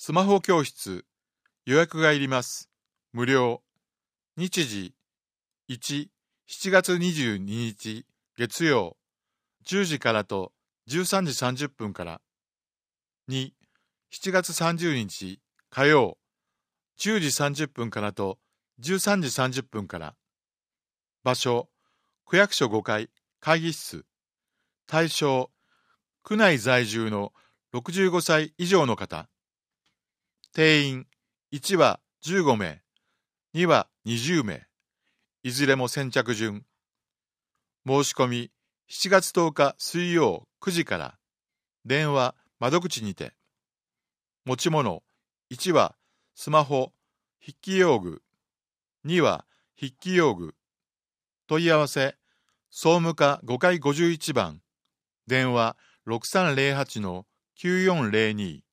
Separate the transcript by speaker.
Speaker 1: スマホ教室、予約がいります。無料。日時、1、7月22日、月曜、10時からと13時30分から。2、7月30日、火曜、10時30分からと13時30分から。場所、区役所5階、会議室。対象、区内在住の65歳以上の方。定員、1は15名、2は20名。いずれも先着順。申し込み、7月10日水曜9時から。電話、窓口にて。持ち物、1はスマホ、筆記用具。2は筆記用具。問い合わせ、総務課5階51番。電話、6308-9402。